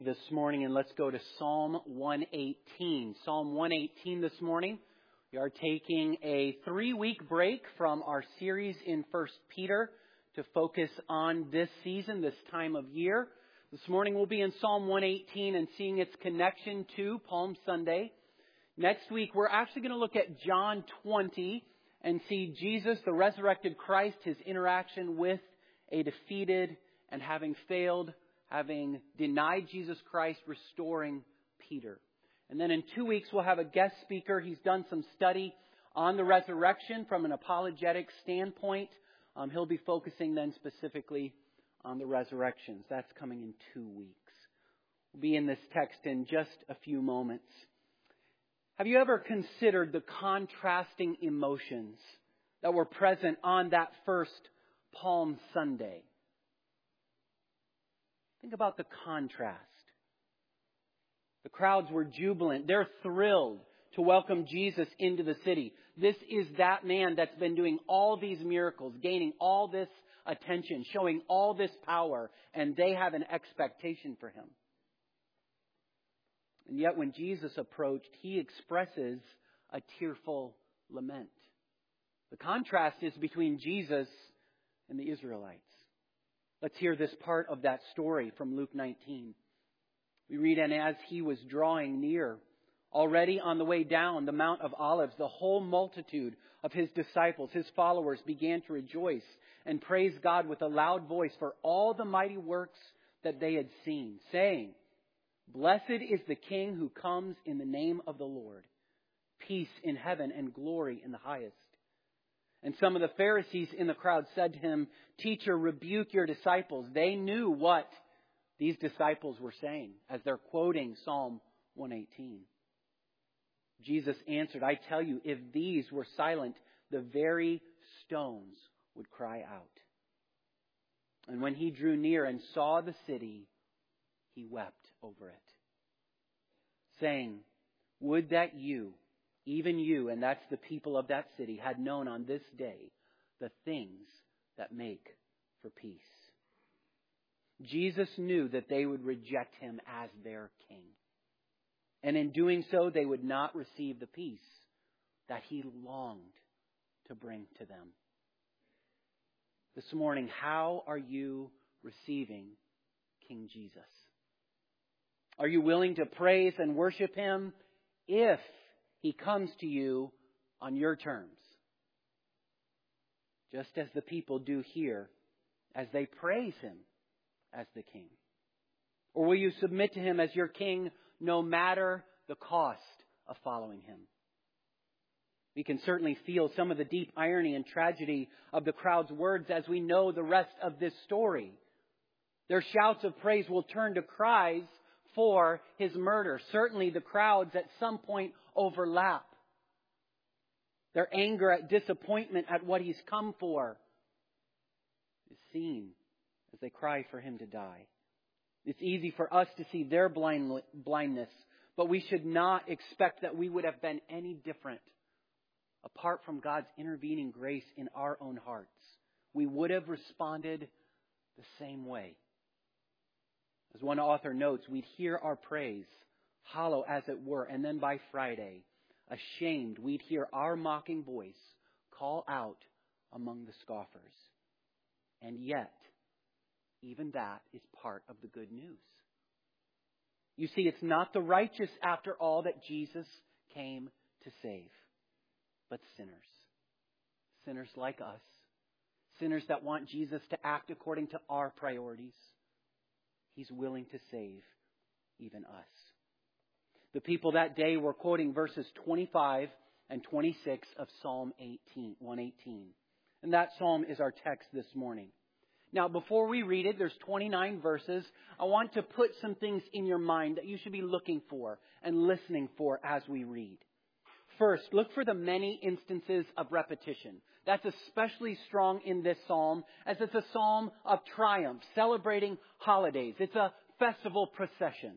This morning, and let's go to Psalm 118. Psalm 118 this morning. We are taking a 3-week break from our series in 1 Peter to focus on this season, this time of year. This morning we'll be in Psalm 118 and seeing its connection to Palm Sunday. Next week we're actually going to look at John 20 and see Jesus, the resurrected Christ, his interaction with a defeated and having denied Jesus Christ, restoring Peter. And then in 2 weeks, we'll have a guest speaker. He's done some study on the resurrection from an apologetic standpoint. He'll be focusing then specifically on the resurrections. That's coming in 2 weeks. We'll be in this text in just a few moments. Have you ever considered the contrasting emotions that were present on that first Palm Sunday? Think about the contrast. The crowds were jubilant. They're thrilled to welcome Jesus into the city. This is that man that's been doing all these miracles, gaining all this attention, showing all this power, and they have an expectation for him. And yet when Jesus approached, he expresses a tearful lament. The contrast is between Jesus and the Israelites. Let's hear this part of that story from Luke 19. We read, "And as he was drawing near, already on the way down the Mount of Olives, the whole multitude of his disciples, his followers, began to rejoice and praise God with a loud voice for all the mighty works that they had seen, saying, 'Blessed is the King who comes in the name of the Lord. Peace in heaven and glory in the highest.' And some of the Pharisees in the crowd said to him, 'Teacher, rebuke your disciples.'" They knew what these disciples were saying as they're quoting Psalm 118. Jesus answered, "I tell you, if these were silent, the very stones would cry out." And when he drew near and saw the city, he wept over it, saying, "Would that you, even you," and that's the people of that city, "had known on this day the things that make for peace." Jesus knew that they would reject him as their king. And in doing so, they would not receive the peace that he longed to bring to them. This morning, how are you receiving King Jesus? Are you willing to praise and worship him if he comes to you on your terms? Just as the people do here as they praise him as the King. Or will you submit to him as your King no matter the cost of following him? We can certainly feel some of the deep irony and tragedy of the crowd's words as we know the rest of this story. Their shouts of praise will turn to cries for his murder. Certainly the crowds at some point overlap. Their anger at disappointment at what he's come for is seen as they cry for him to die. It's easy for us to see their blindness, but we should not expect that we would have been any different apart from God's intervening grace in our own hearts. We would have responded the same way. As one author notes, we'd hear our praise, hollow as it were, and then by Friday, ashamed, we'd hear our mocking voice call out among the scoffers. And yet, even that is part of the good news. You see, it's not the righteous, after all, that Jesus came to save, but sinners. Sinners like us. Sinners that want Jesus to act according to our priorities. He's willing to save even us. The people that day were quoting verses 25 and 26 of Psalm 118. And that psalm is our text this morning. Now, before we read it, there's 29 verses. I want to put some things in your mind that you should be looking for and listening for as we read. First, look for the many instances of repetition. That's especially strong in this psalm, as it's a psalm of triumph, celebrating holidays. It's a festival procession.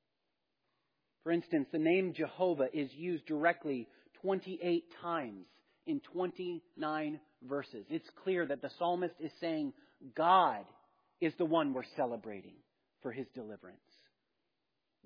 For instance, the name Jehovah is used directly 28 times in 29 verses. It's clear that the psalmist is saying God is the one we're celebrating for his deliverance.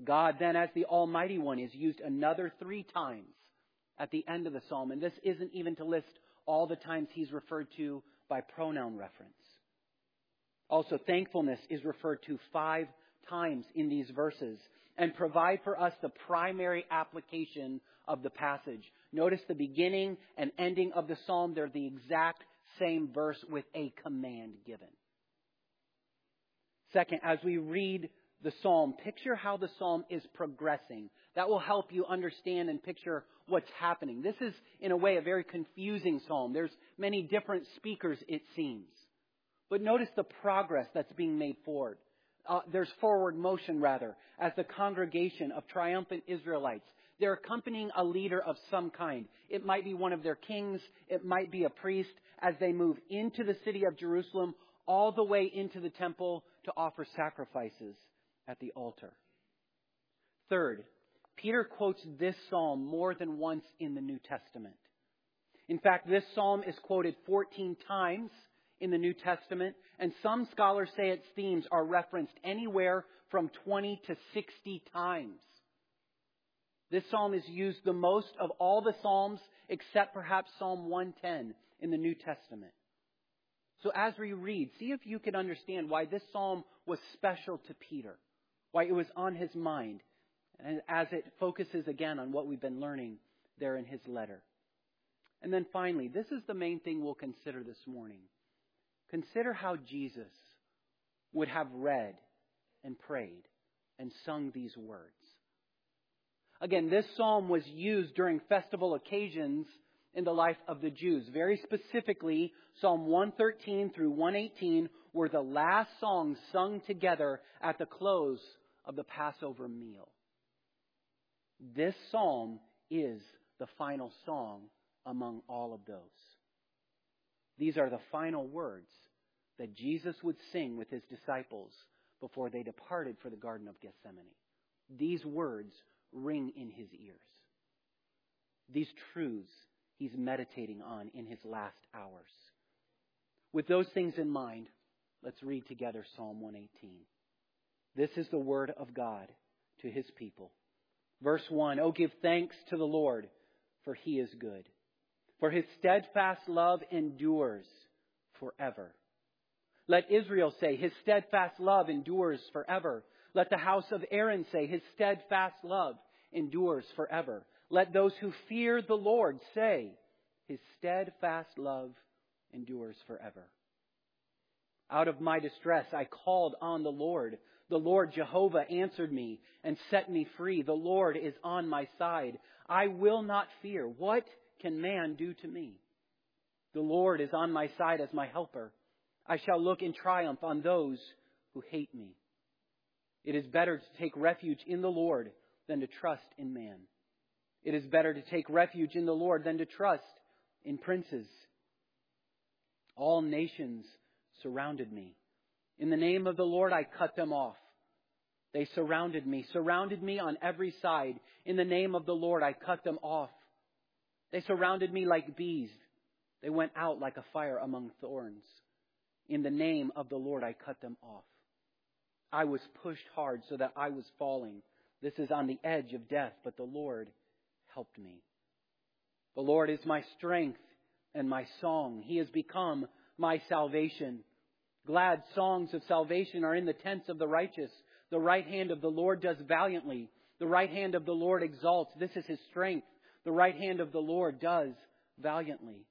God then, as the Almighty One, is used another 3 times at the end of the psalm. And this isn't even to list all the times He's referred to by pronoun reference. Also, thankfulness is referred to 5 times in these verses and provide for us the primary application of the passage. Notice the beginning and ending of the psalm. They're the exact same verse with a command given. Second, as we read the psalm, picture how the psalm is progressing. That will help you understand and picture what's happening. This is, in a way, a very confusing psalm. There's many different speakers, it seems. But notice the progress that's being made forward. There's forward motion, rather, as the congregation of triumphant Israelites. They're accompanying a leader of some kind. It might be one of their kings. It might be a priest as they move into the city of Jerusalem, all the way into the temple to offer sacrifices at the altar. Third, Peter quotes this psalm more than once in the New Testament. In fact, this psalm is quoted 14 times in the New Testament, and some scholars say its themes are referenced anywhere from 20 to 60 times. This psalm is used the most of all the psalms, except perhaps Psalm 110 in the New Testament. So as we read, see if you can understand why this psalm was special to Peter, why it was on his mind, and as it focuses again on what we've been learning there in his letter. And then finally, this is the main thing we'll consider this morning. Consider how Jesus would have read and prayed and sung these words. Again, this psalm was used during festival occasions in the life of the Jews. Very specifically, Psalm 113 through 118 were the last songs sung together at the close of the Passover meal. This psalm is the final song among all of those. These are the final words that Jesus would sing with His disciples before they departed for the Garden of Gethsemane. These words ring in His ears. These truths He's meditating on in His last hours. With those things in mind, let's read together Psalm 118. This is the word of God to His people. Verse 1, "Oh, give thanks to the Lord, for He is good. For His steadfast love endures forever. Let Israel say, His steadfast love endures forever. Let the house of Aaron say, His steadfast love endures forever. Let those who fear the Lord say, His steadfast love endures forever. Out of my distress I called on the Lord. The Lord Jehovah answered me and set me free. The Lord is on my side. I will not fear. What can man do to me? The Lord is on my side as my helper. I shall look in triumph on those who hate me. It is better to take refuge in the Lord than to trust in man. It is better to take refuge in the Lord than to trust in princes. All nations surrounded me. In the name of the Lord I cut them off. They surrounded me on every side. In the name of the Lord I cut them off. They surrounded me like bees. They went out like a fire among thorns. In the name of the Lord I cut them off. I was pushed hard so that I was falling. This is on the edge of death, but the Lord helped me. The Lord is my strength and my song. He has become my salvation. Glad songs of salvation are in the tents of the righteous. The right hand of the Lord does valiantly. The right hand of the Lord exalts. This is His strength. The right hand of the Lord does valiantly.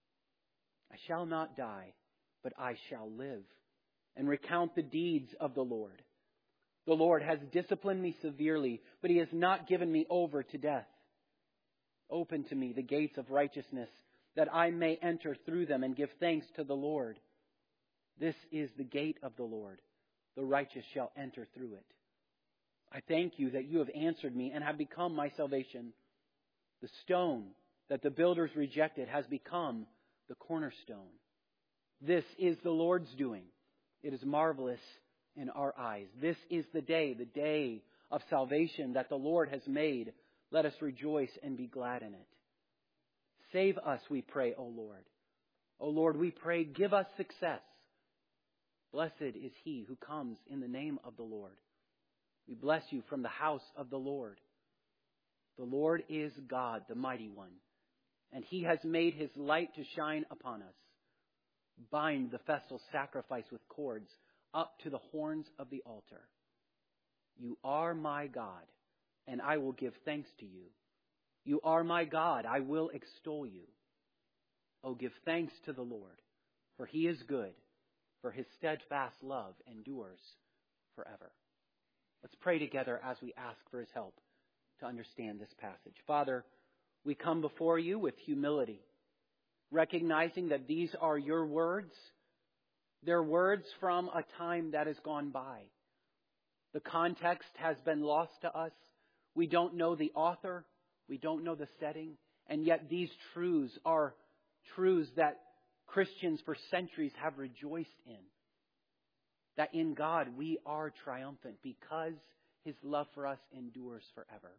I shall not die, but I shall live and recount the deeds of the Lord. The Lord has disciplined me severely, but He has not given me over to death. Open to me the gates of righteousness, that I may enter through them and give thanks to the Lord. This is the gate of the Lord. The righteous shall enter through it. I thank you that you have answered me and have become my salvation. The stone that the builders rejected has become the cornerstone. This is the Lord's doing. It is marvelous in our eyes. This is the day of salvation that the Lord has made. Let us rejoice and be glad in it. Save us, we pray, O Lord. O Lord, we pray, give us success. Blessed is he who comes in the name of the Lord. We bless you from the house of the Lord. The Lord is God, the mighty one, and He has made His light to shine upon us. Bind the festal sacrifice with cords up to the horns of the altar. You are my God, and I will give thanks to you. You are my God, I will extol you. Oh, give thanks to the Lord, for He is good, for His steadfast love endures forever. Let's pray together as we ask for His help to understand this passage. Father, we come before you with humility, recognizing that these are your words. They're words from a time that has gone by. The context has been lost to us. We don't know the author. We don't know the setting. And yet these truths are truths that Christians for centuries have rejoiced in. That in God we are triumphant because His love for us endures forever.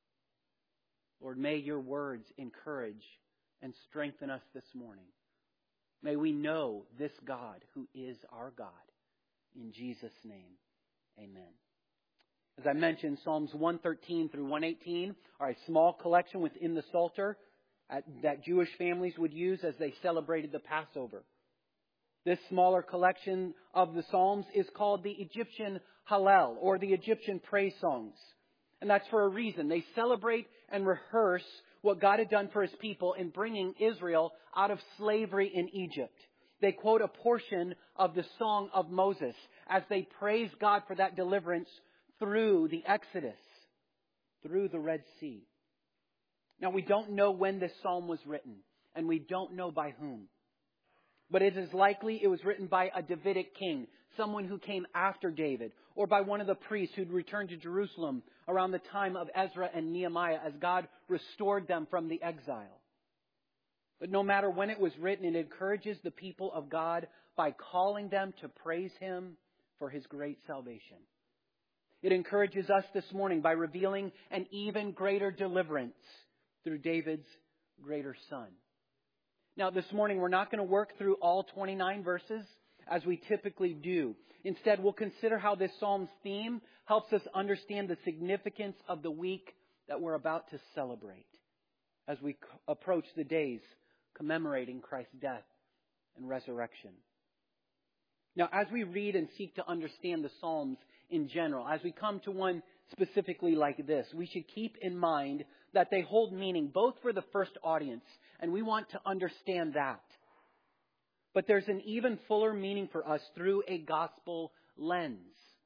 Lord, may your words encourage and strengthen us this morning. May we know this God who is our God. In Jesus' name, amen. As I mentioned, Psalms 113 through 118 are a small collection within the Psalter that Jewish families would use as they celebrated the Passover. This smaller collection of the Psalms is called the Egyptian Hallel, or the Egyptian praise songs. And that's for a reason. They celebrate and rehearse what God had done for His people in bringing Israel out of slavery in Egypt. They quote a portion of the Song of Moses as they praise God for that deliverance through the Exodus, through the Red Sea. Now, we don't know when this psalm was written, and we don't know by whom. But it is likely it was written by a Davidic king, someone who came after David, or by one of the priests who'd returned to Jerusalem around the time of Ezra and Nehemiah as God restored them from the exile. But no matter when it was written, it encourages the people of God by calling them to praise Him for His great salvation. It encourages us this morning by revealing an even greater deliverance through David's greater Son. Now, this morning, we're not going to work through all 29 verses as we typically do. Instead, we'll consider how this psalm's theme helps us understand the significance of the week that we're about to celebrate as we approach the days commemorating Christ's death and resurrection. Now, as we read and seek to understand the Psalms in general, as we come to one specifically like this, we should keep in mind that they hold meaning both for the first audience, and we want to understand that. But there's an even fuller meaning for us through a gospel lens.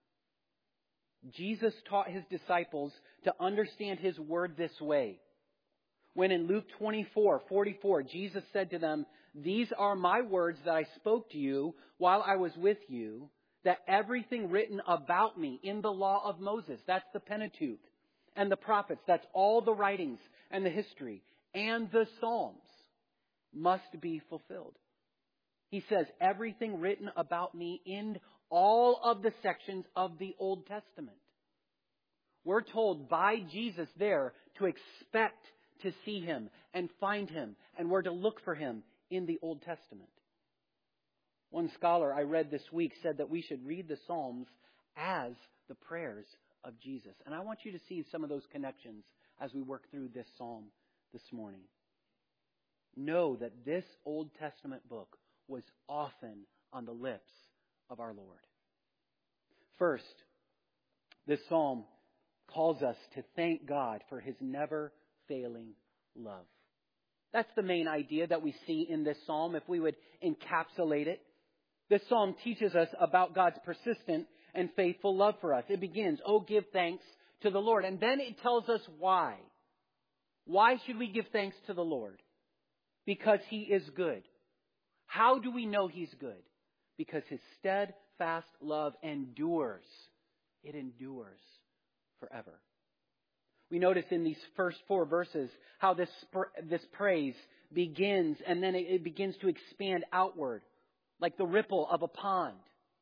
Jesus taught His disciples to understand His word this way. When in Luke 24:44, Jesus said to them, "These are my words that I spoke to you while I was with you, that everything written about me in the law of Moses," that's the Pentateuch, "and the prophets," that's all the writings and the history, "and the Psalms," must be fulfilled. He says everything written about me in all of the sections of the Old Testament. We're told by Jesus there to expect to see Him and find Him, and we're to look for Him in the Old Testament. One scholar I read this week said that we should read the Psalms as the prayers of Jesus. And I want you to see some of those connections as we work through this psalm this morning. Know that this Old Testament book was often on the lips of our Lord. First, this psalm calls us to thank God for His never-failing love. That's the main idea that we see in this psalm, if we would encapsulate it. This psalm teaches us about God's persistent and faithful love for us. It begins, "Oh, give thanks to the Lord." And then it tells us why. Why should we give thanks to the Lord? Because He is good. How do we know He's good? Because His steadfast love endures. It endures forever. We notice in these first 4 verses how this praise begins, and then it begins to expand outward, like the ripple of a pond.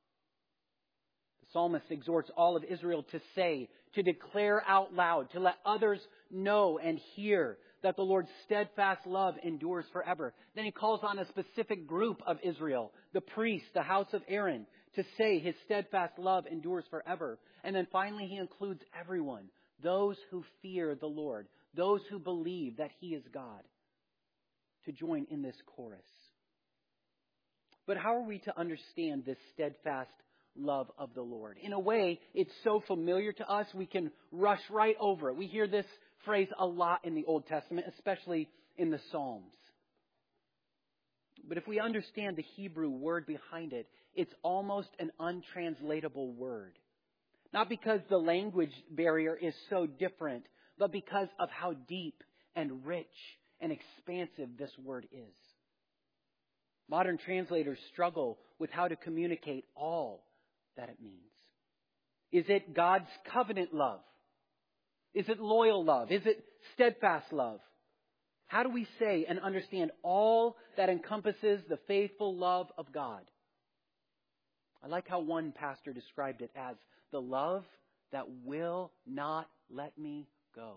The psalmist exhorts all of Israel to say, to declare out loud, to let others know and hear that the Lord's steadfast love endures forever. Then he calls on a specific group of Israel, the priests, the house of Aaron, to say His steadfast love endures forever. And then finally He includes everyone, those who fear the Lord, those who believe that He is God, to join in this chorus. But how are we to understand this steadfast love of the Lord? In a way, it's so familiar to us, we can rush right over it. We hear this phrase a lot in the Old Testament, especially in the Psalms. But if we understand the Hebrew word behind it, it's almost an untranslatable word. Not because the language barrier is so different, but because of how deep and rich and expansive this word is. Modern translators struggle with how to communicate all that it means. Is it God's covenant love? Is it loyal love? Is it steadfast love? How do we say and understand all that encompasses the faithful love of God? I like how one pastor described it as the love that will not let me go.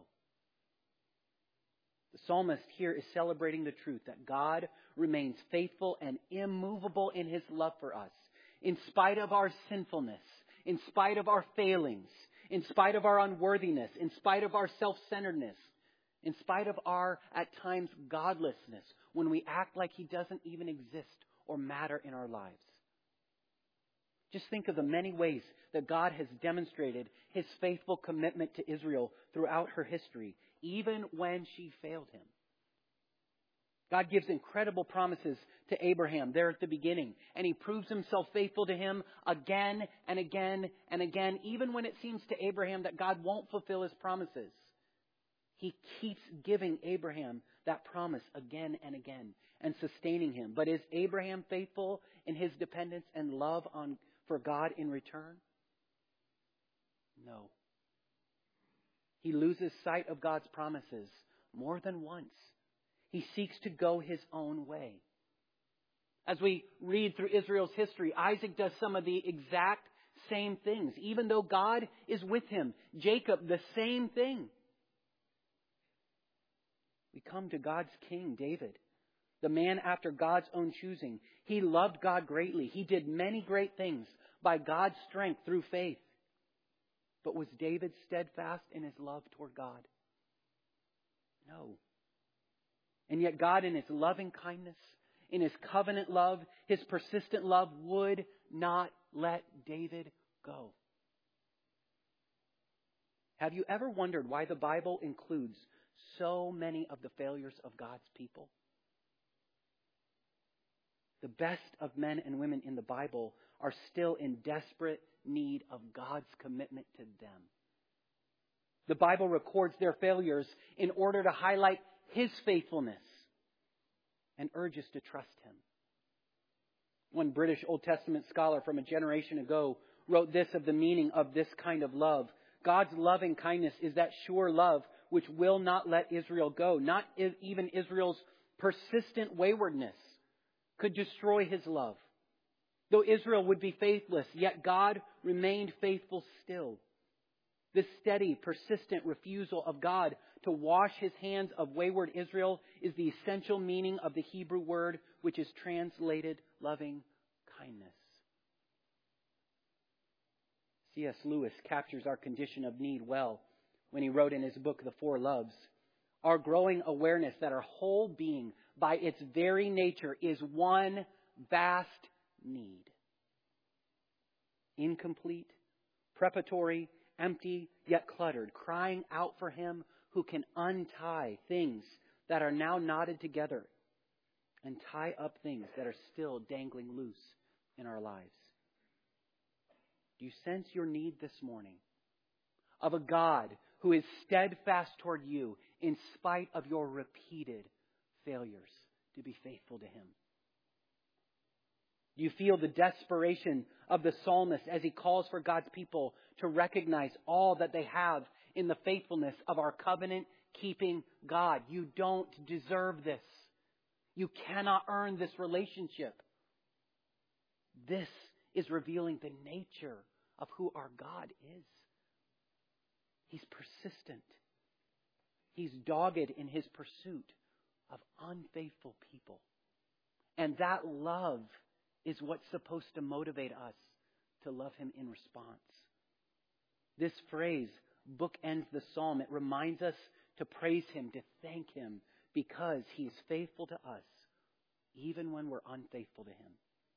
The psalmist here is celebrating the truth that God remains faithful and immovable in His love for us, in spite of our sinfulness, in spite of our failings, in spite of our unworthiness, in spite of our self-centeredness, in spite of our, at times, godlessness, when we act like He doesn't even exist or matter in our lives. Just think of the many ways that God has demonstrated His faithful commitment to Israel throughout her history, even when she failed Him. God gives incredible promises to Abraham there at the beginning, and He proves Himself faithful to him again and again and again, even when it seems to Abraham that God won't fulfill His promises. He keeps giving Abraham that promise again and again and sustaining him. But is Abraham faithful in his dependence and love for God in return? No. He loses sight of God's promises more than once. He seeks to go his own way. As we read through Israel's history, Isaac does some of the exact same things, even though God is with him. Jacob, the same thing. We come to God's king, David, the man after God's own choosing. He loved God greatly. He did many great things by God's strength through faith. But was David steadfast in his love toward God? No. And yet God, in His loving kindness, in His covenant love, His persistent love, would not let David go. Have you ever wondered why the Bible includes so many of the failures of God's people? The best of men and women in the Bible are still in desperate need of God's commitment to them. The Bible records their failures in order to highlight His faithfulness and urge us to trust Him. One British Old Testament scholar from a generation ago wrote this of the meaning of this kind of love. God's loving kindness is that sure love which will not let Israel go. Not even Israel's persistent waywardness could destroy His love. Though Israel would be faithless, yet God remained faithful still. This steady, persistent refusal of God to wash His hands of wayward Israel is the essential meaning of the Hebrew word, which is translated loving kindness. C.S. Lewis captures our condition of need well when he wrote in his book, The Four Loves, our growing awareness that our whole being, by its very nature, is one vast need. Incomplete, preparatory, empty, yet cluttered, crying out for Him who can untie things that are now knotted together and tie up things that are still dangling loose in our lives. Do you sense your need this morning of a God who is steadfast toward you in spite of your repeated failures to be faithful to Him? Do you feel the desperation of the psalmist as he calls for God's people to recognize all that they have in the faithfulness of our covenant-keeping God? You don't deserve this. You cannot earn this relationship. This is revealing the nature of who our God is. He's persistent. He's dogged in His pursuit of unfaithful people. And that love is what's supposed to motivate us to love Him in response. This phrase bookends the psalm. It reminds us to praise Him, to thank Him, because He is faithful to us, even when we're unfaithful to Him.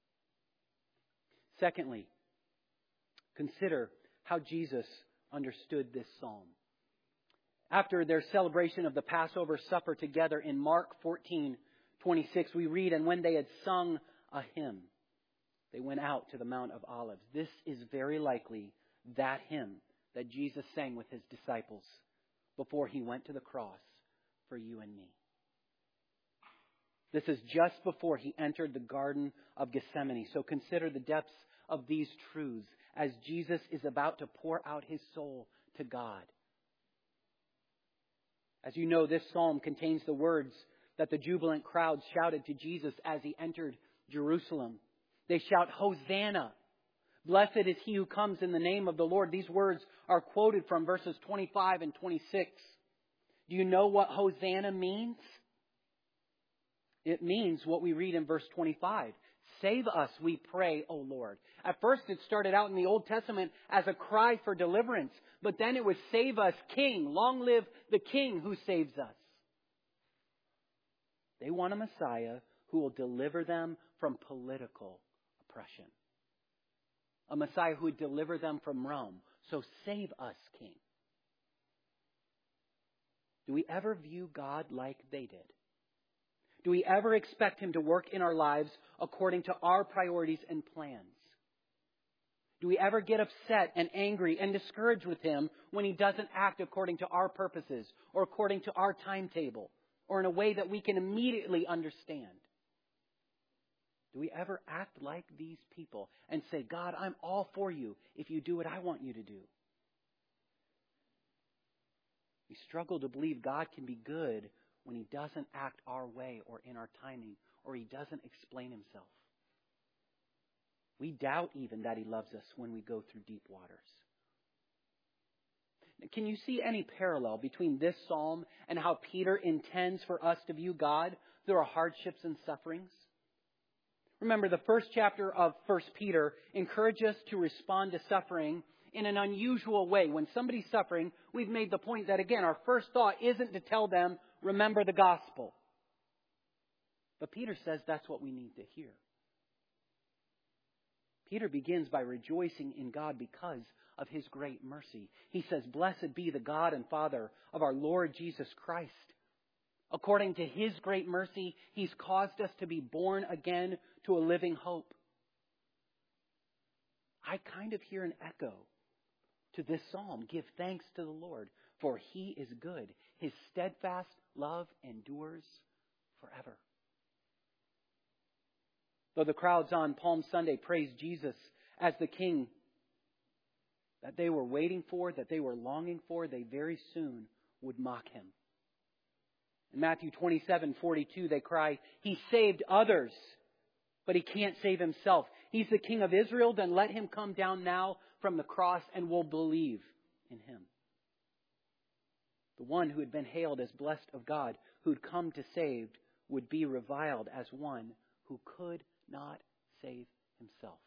Secondly, consider how Jesus understood this psalm. After their celebration of the Passover supper together in Mark 14:26, we read, "And when they had sung a hymn, they went out to the Mount of Olives." This is very likely that hymn that Jesus sang with His disciples before He went to the cross for you and me. This is just before He entered the Garden of Gethsemane. So consider the depths of these truths as Jesus is about to pour out His soul to God. As you know, this psalm contains the words that the jubilant crowd shouted to Jesus as He entered Jerusalem. They shout, "Hosanna! Blessed is He who comes in the name of the Lord." These words are quoted from verses 25 and 26. Do you know what Hosanna means? It means what we read in verse 25. "Save us, we pray, O Lord." At first it started out in the Old Testament as a cry for deliverance. But then it was, "Save us, King. Long live the King who saves us." They want a Messiah who will deliver them from political oppression. A Messiah who would deliver them from Rome. So save us, King. Do we ever view God like they did? Do we ever expect Him to work in our lives according to our priorities and plans? Do we ever get upset and angry and discouraged with Him when He doesn't act according to our purposes or according to our timetable or in a way that we can immediately understand? Do we ever act like these people and say, "God, I'm all for you if you do what I want you to do"? We struggle to believe God can be good when He doesn't act our way or in our timing, or He doesn't explain Himself. We doubt even that He loves us when we go through deep waters. Can you see any parallel between this psalm and how Peter intends for us to view God through our hardships and sufferings? Remember, the first chapter of 1 Peter encourages us to respond to suffering in an unusual way. When somebody's suffering, we've made the point that, again, our first thought isn't to tell them, "Remember the gospel." But Peter says that's what we need to hear. Peter begins by rejoicing in God because of His great mercy. He says, "Blessed be the God and Father of our Lord Jesus Christ. According to His great mercy, He's caused us to be born again to a living hope." I kind of hear an echo to this psalm. Give thanks to the Lord, for He is good. His steadfast love endures forever. Though the crowds on Palm Sunday praised Jesus as the King that they were waiting for, that they were longing for, they very soon would mock Him. In Matthew 27:42, they cry, "He saved others, but He can't save Himself. He's the King of Israel, then let Him come down now from the cross and we'll believe in Him." The one who had been hailed as blessed of God, who'd come to save, would be reviled as one who could not save himself.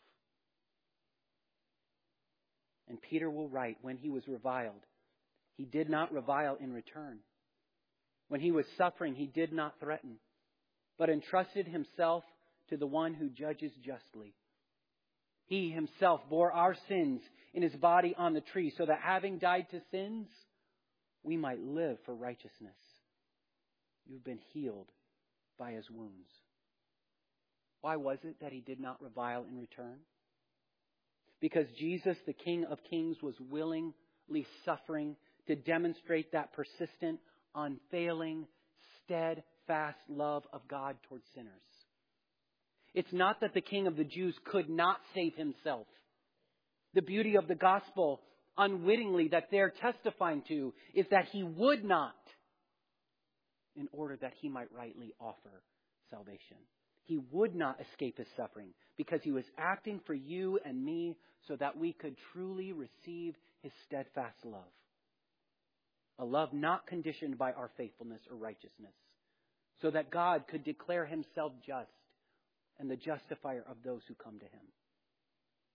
And Peter will write, when he was reviled, he did not revile in return. When he was suffering, he did not threaten, but entrusted himself to the one who judges justly. He Himself bore our sins in His body on the tree, so that having died to sins, we might live for righteousness. You've been healed by His wounds. Why was it that He did not revile in return? Because Jesus, the King of Kings, was willingly suffering to demonstrate that persistent, unfailing, steadfast love of God towards sinners. It's not that the King of the Jews could not save Himself. The beauty of the gospel, unwittingly, that they're testifying to, is that He would not, in order that He might rightly offer salvation. He would not escape His suffering because He was acting for you and me so that we could truly receive His steadfast love. A love not conditioned by our faithfulness or righteousness, so that God could declare Himself just and the justifier of those who come to Him.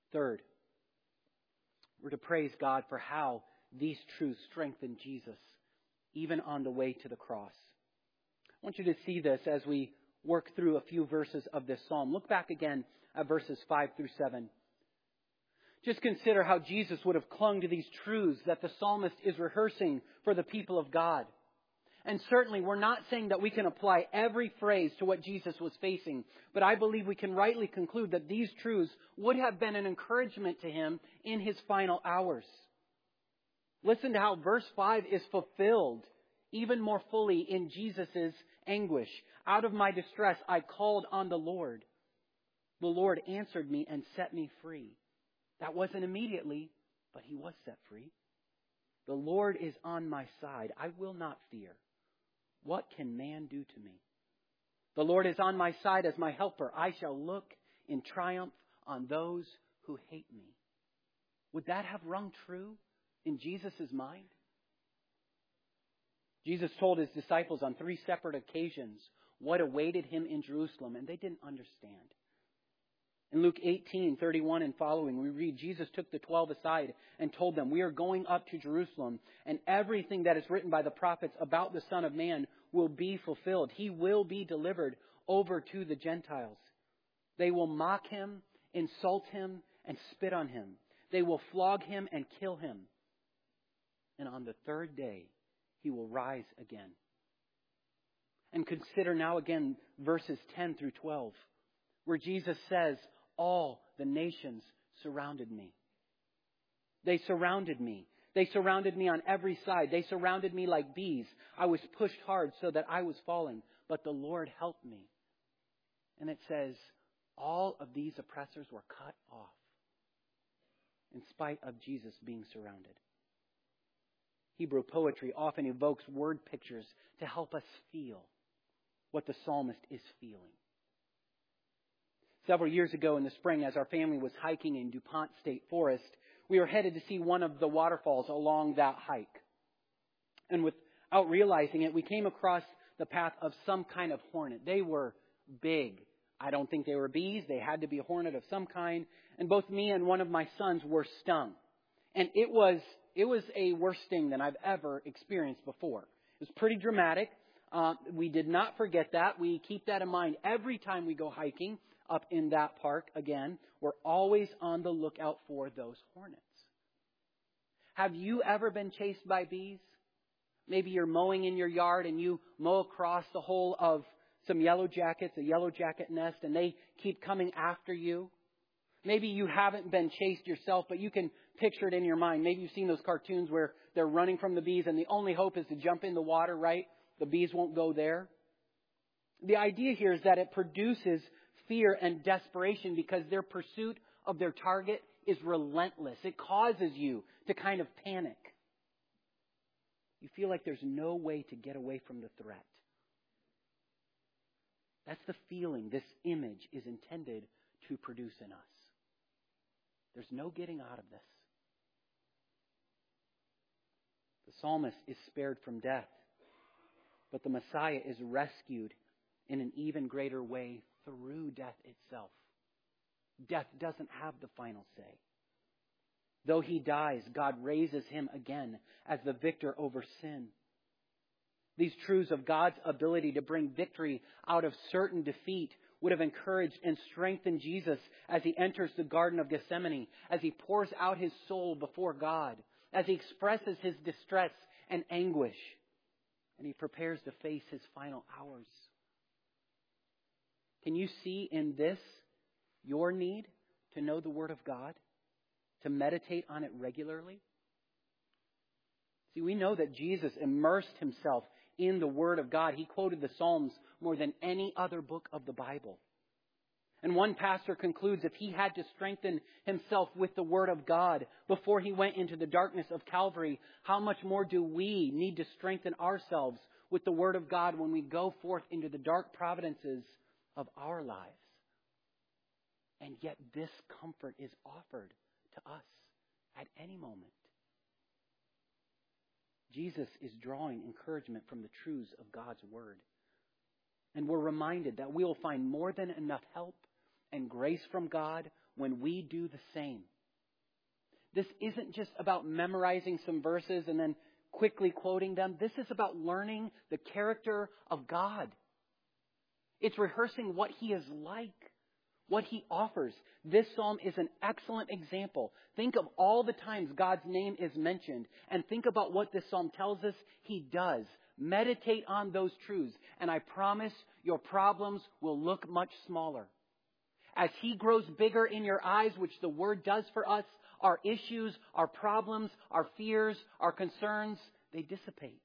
Third, we're to praise God for how these truths strengthen Jesus, even on the way to the cross. I want you to see this as we work through a few verses of this psalm. Look back again at verses 5 through 7. Just consider how Jesus would have clung to these truths that the psalmist is rehearsing for the people of God. And certainly we're not saying that we can apply every phrase to what Jesus was facing, but I believe we can rightly conclude that these truths would have been an encouragement to him in his final hours. Listen to how verse 5 is fulfilled even more fully in Jesus' anguish. Out of my distress I called on the Lord. The Lord answered me and set me free. That wasn't immediately, but he was set free. The Lord is on my side. I will not fear. What can man do to me? The Lord is on my side as my helper. I shall look in triumph on those who hate me. Would that have rung true in Jesus' mind? Jesus told his disciples on 3 separate occasions what awaited him in Jerusalem, and they didn't understand. In Luke 18:31 and following, we read, Jesus took the 12 aside and told them, we are going up to Jerusalem, and everything that is written by the prophets about the Son of Man will be fulfilled. He will be delivered over to the Gentiles. They will mock him, insult him, and spit on him. They will flog him and kill him. And on the 3rd day, he will rise again. And consider now again verses 10 through 12, where Jesus says, all the nations surrounded me. They surrounded me. They surrounded me on every side. They surrounded me like bees. I was pushed hard so that I was falling, but the Lord helped me. And it says, all of these oppressors were cut off in spite of Jesus being surrounded. Hebrew poetry often evokes word pictures to help us feel what the psalmist is feeling. Several years ago in the spring, as our family was hiking in DuPont State Forest, we were headed to see one of the waterfalls along that hike. And without realizing it, we came across the path of some kind of hornet. They were big. I don't think they were bees. They had to be a hornet of some kind. And both me and one of my sons were stung. And it was a worse sting than I've ever experienced before. It was pretty dramatic. We did not forget that. We keep that in mind every time we go hiking up in that park. Again, we're always on the lookout for those hornets. Have you ever been chased by bees? Maybe you're mowing in your yard and you mow across the whole of some yellow jackets, a yellow jacket nest, and they keep coming after you. Maybe you haven't been chased yourself, but you can picture it in your mind. Maybe you've seen those cartoons where they're running from the bees and the only hope is to jump in the water, right? The bees won't go there. The idea here is that it produces fear and desperation because their pursuit of their target is relentless. It causes you to kind of panic. You feel like there's no way to get away from the threat. That's the feeling this image is intended to produce in us. There's no getting out of this. The psalmist is spared from death, but the Messiah is rescued in an even greater way through death itself. Death doesn't have the final say. Though he dies, God raises him again as the victor over sin. These truths of God's ability to bring victory out of certain defeat would have encouraged and strengthened Jesus as he enters the Garden of Gethsemane, as he pours out his soul before God, as he expresses his distress and anguish, and he prepares to face his final hours. Can you see in this your need to know the Word of God, to meditate on it regularly? See, we know that Jesus immersed himself in the Word of God. He quoted the Psalms more than any other book of the Bible. And one pastor concludes if he had to strengthen himself with the Word of God before he went into the darkness of Calvary, how much more do we need to strengthen ourselves with the Word of God when we go forth into the dark providences of our lives? And yet this comfort is offered to us at any moment. Jesus is drawing encouragement from the truths of God's Word. And we're reminded that we will find more than enough help and grace from God when we do the same. This isn't just about memorizing some verses and then quickly quoting them. This is about learning the character of God. It's rehearsing what He is like, what He offers. This psalm is an excellent example. Think of all the times God's name is mentioned and think about what this psalm tells us He does. Meditate on those truths, and I promise your problems will look much smaller. As He grows bigger in your eyes, which the Word does for us, our issues, our problems, our fears, our concerns, they dissipate.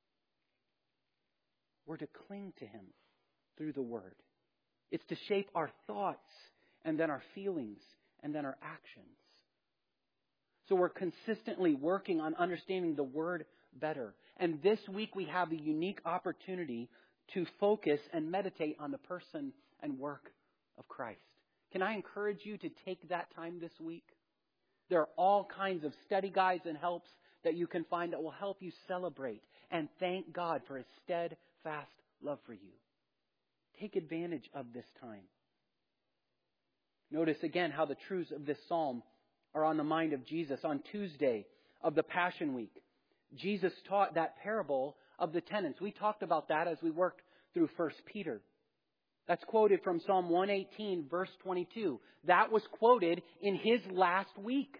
We're to cling to Him through the Word. It's to shape our thoughts and then our feelings and then our actions. So we're consistently working on understanding the Word better. And this week we have the unique opportunity to focus and meditate on the person and work of Christ. Can I encourage you to take that time this week? There are all kinds of study guides and helps that you can find that will help you celebrate and thank God for His steadfast love for you. Take advantage of this time. Notice again how the truths of this psalm are on the mind of Jesus. On Tuesday of the Passion Week, Jesus taught that parable of the tenants. We talked about that as we worked through 1 Peter. That's quoted from Psalm 118, verse 22. That was quoted in His last week.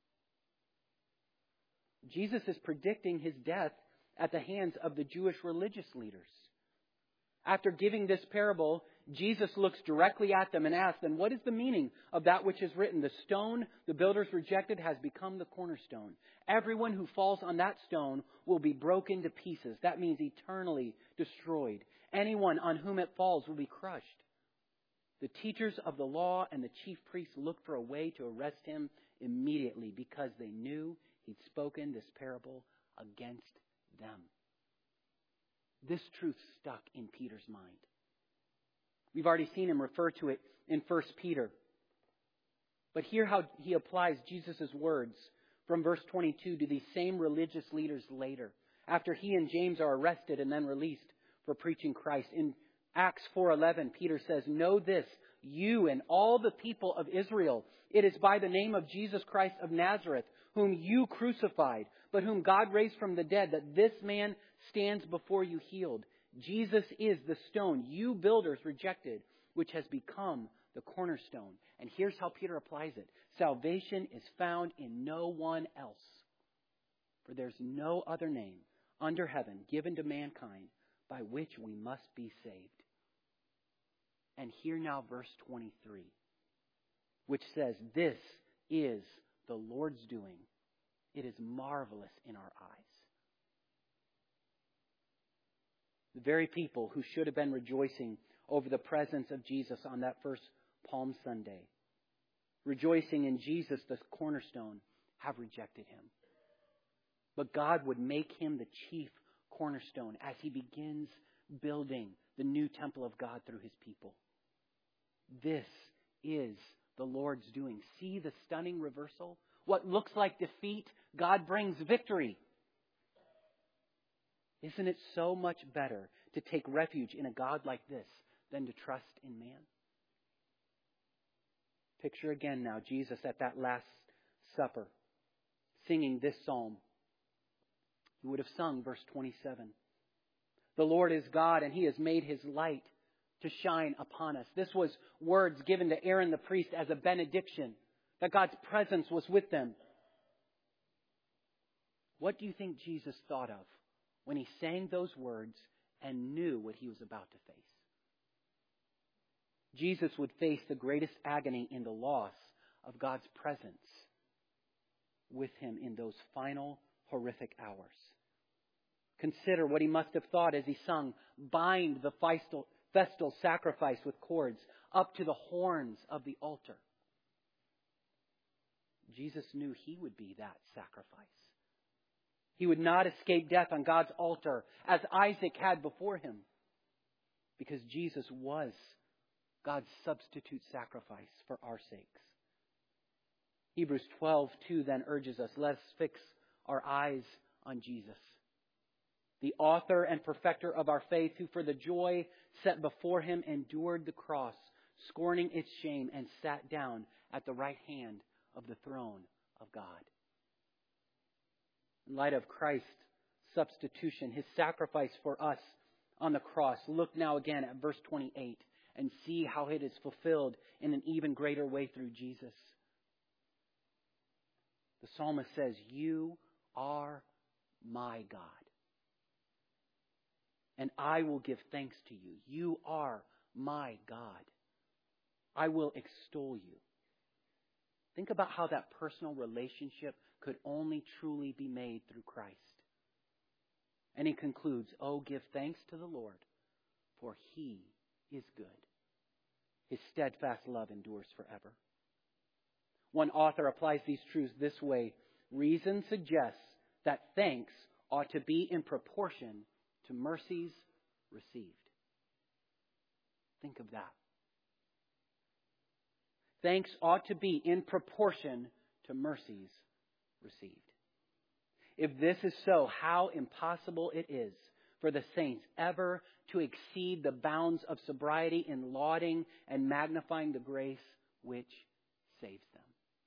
Jesus is predicting His death at the hands of the Jewish religious leaders. After giving this parable, Jesus looks directly at them and asks them, what is the meaning of that which is written? The stone the builders rejected has become the cornerstone. Everyone who falls on that stone will be broken to pieces. That means eternally destroyed. Anyone on whom it falls will be crushed. The teachers of the law and the chief priests looked for a way to arrest Him immediately because they knew He'd spoken this parable against them. This truth stuck in Peter's mind. We've already seen him refer to it in 1 Peter. But hear how he applies Jesus' words from verse 22 to these same religious leaders later, after he and James are arrested and then released for preaching Christ. In Acts 4:11, Peter says, "Know this, you and all the people of Israel, it is by the name of Jesus Christ of Nazareth, whom you crucified, but whom God raised from the dead, that this man stands before you healed. Jesus is the stone you builders rejected, which has become the cornerstone." And here's how Peter applies it. Salvation is found in no one else. For there's no other name under heaven given to mankind by which we must be saved. And hear now verse 23, which says, "This is the Lord's doing. It is marvelous in our eyes." The very people who should have been rejoicing over the presence of Jesus on that first Palm Sunday, rejoicing in Jesus, the cornerstone, have rejected Him. But God would make Him the chief cornerstone as He begins building the new temple of God through His people. This is the Lord's doing. See the stunning reversal? What looks like defeat, God brings victory. Isn't it so much better to take refuge in a God like this than to trust in man? Picture again now Jesus at that Last Supper, singing this psalm. He would have sung verse 27. "The Lord is God, and He has made His light to shine upon us." This was words given to Aaron the priest as a benediction, that God's presence was with them. What do you think Jesus thought of when He sang those words and knew what He was about to face? Jesus would face the greatest agony in the loss of God's presence with Him in those final horrific hours. Consider what He must have thought as He sung, "Bind the festal sacrifice with cords up to the horns of the altar." Jesus knew He would be that sacrifice. He would not escape death on God's altar as Isaac had before him, because Jesus was God's substitute sacrifice for our sakes. Hebrews 12:2 then urges us, let us fix our eyes on Jesus, the author and perfecter of our faith, who for the joy set before Him endured the cross, scorning its shame, and sat down at the right hand of the throne of God. In light of Christ's substitution, His sacrifice for us on the cross, look now again at verse 28 and see how it is fulfilled in an even greater way through Jesus. The psalmist says, "You are my God, and I will give thanks to you. You are my God. I will extol you." Think about how that personal relationship could only truly be made through Christ. And he concludes, "Oh, give thanks to the Lord, for He is good. His steadfast love endures forever." One author applies these truths this way: reason suggests that thanks ought to be in proportion to mercies received. Think of that. Thanks ought to be in proportion to mercies received. If this is so, how impossible it is for the saints ever to exceed the bounds of sobriety in lauding and magnifying the grace which saves them.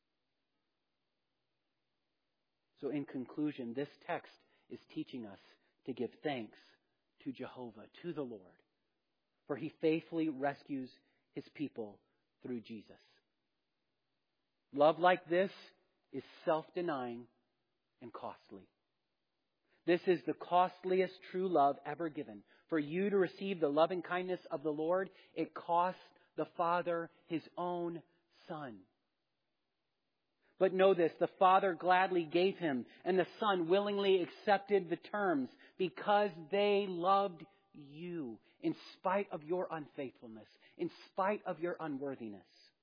So in conclusion, this text is teaching us to give thanks to Jehovah, to the Lord, for He faithfully rescues His people through Jesus. Love like this is self-denying and costly. This is the costliest true love ever given. For you to receive the loving kindness of the Lord, it cost the Father His own Son. But know this, the Father gladly gave Him, and the Son willingly accepted the terms because they loved you in spite of your unfaithfulness, in spite of your unworthiness.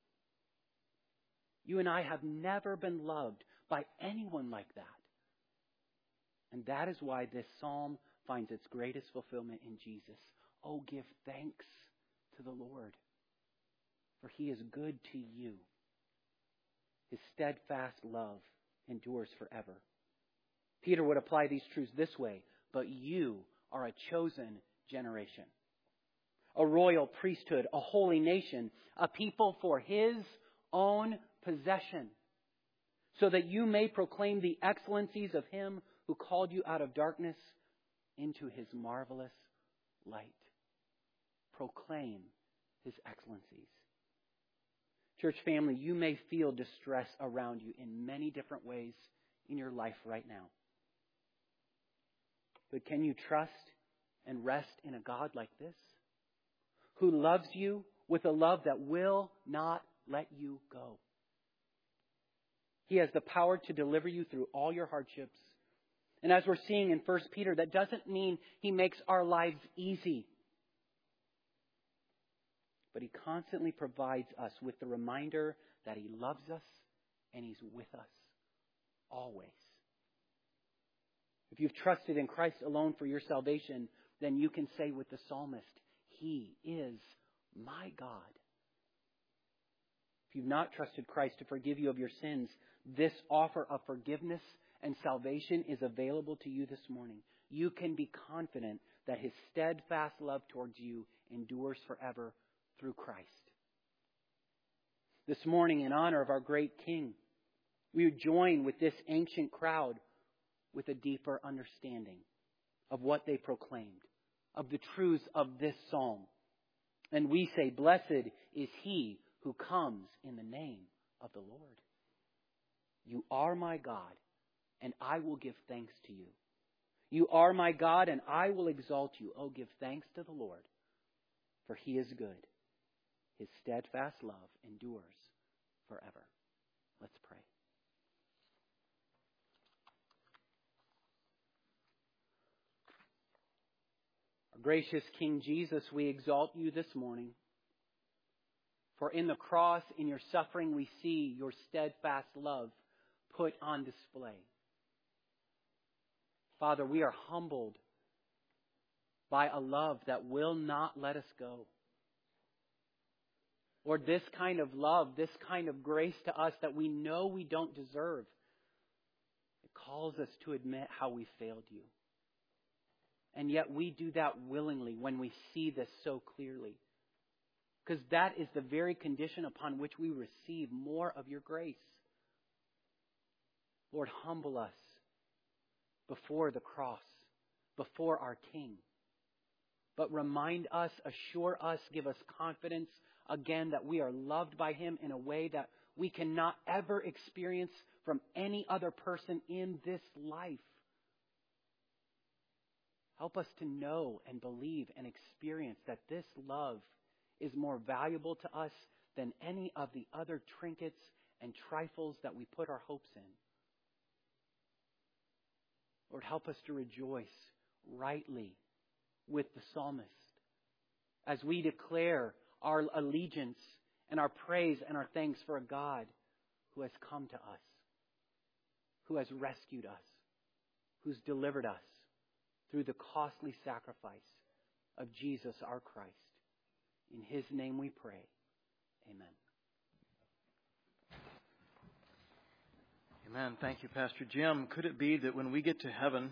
You and I have never been loved by anyone like that. And that is why this psalm finds its greatest fulfillment in Jesus. Oh, give thanks to the Lord, for He is good to you. His steadfast love endures forever. Peter would apply these truths this way: but you are a chosen generation, a royal priesthood, a holy nation, a people for His own possession, so that you may proclaim the excellencies of Him who called you out of darkness into His marvelous light. Proclaim His excellencies. Church family, you may feel distress around you in many different ways in your life right now. But can you trust and rest in a God like this, who loves you with a love that will not let you go? He has the power to deliver you through all your hardships. And as we're seeing in 1 Peter, that doesn't mean He makes our lives easy. But He constantly provides us with the reminder that He loves us and He's with us always. If you've trusted in Christ alone for your salvation, then you can say with the psalmist, He is my God. If you've not trusted Christ to forgive you of your sins, this offer of forgiveness and salvation is available to you this morning. You can be confident that His steadfast love towards you endures forever through Christ. This morning, in honor of our great King, we join with this ancient crowd with a deeper understanding of what they proclaimed, of the truths of this psalm. And we say, "Blessed is He who comes in the name of the Lord. You are my God, and I will give thanks to you. You are my God, and I will exalt you. Oh, give thanks to the Lord, for He is good. His steadfast love endures forever." Let's pray. Our gracious King Jesus, we exalt you this morning. For in the cross, in your suffering, we see your steadfast love put on display. Father, we are humbled by a love that will not let us go. Lord, this kind of love, this kind of grace to us that we know we don't deserve, it calls us to admit how we failed you. And yet we do that willingly when we see this so clearly. Because that is the very condition upon which we receive more of your grace. Lord, humble us before the cross, before our King. But remind us, assure us, give us confidence again that we are loved by Him in a way that we cannot ever experience from any other person in this life. Help us to know and believe and experience that this love is more valuable to us than any of the other trinkets and trifles that we put our hopes in. Lord, help us to rejoice rightly with the psalmist as we declare our allegiance and our praise and our thanks for a God who has come to us, who has rescued us, who's delivered us through the costly sacrifice of Jesus our Christ. In His name we pray. Amen. Amen. Thank you, Pastor Jim. Could it be that when we get to heaven,